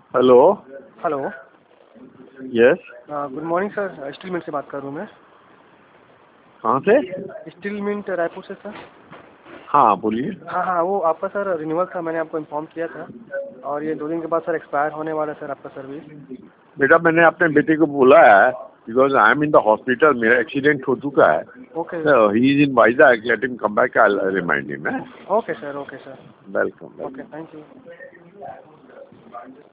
Hello. Hello. Yes. Good morning sir, Steel Mint से बात कर रहा हूँ मैं। कहाँ से? स्टील मिंट रायपुर से सर। हाँ बोलिए। हाँ हाँ, वो आपका सर रिन्यूअल था, मैंने आपको इन्फॉर्म किया था और ये 2 दिन के बाद सर एक्सपायर होने वाला है सर आपका सर्विस। बेटा मैंने अपने बेटे को बोला है because I am in the hospital, मेरा एक्सीडेंट हो चुका है। Okay he is in Vizag, let him come back, I will remind him. Okay sir. Okay sir. Welcome. Okay, thank you.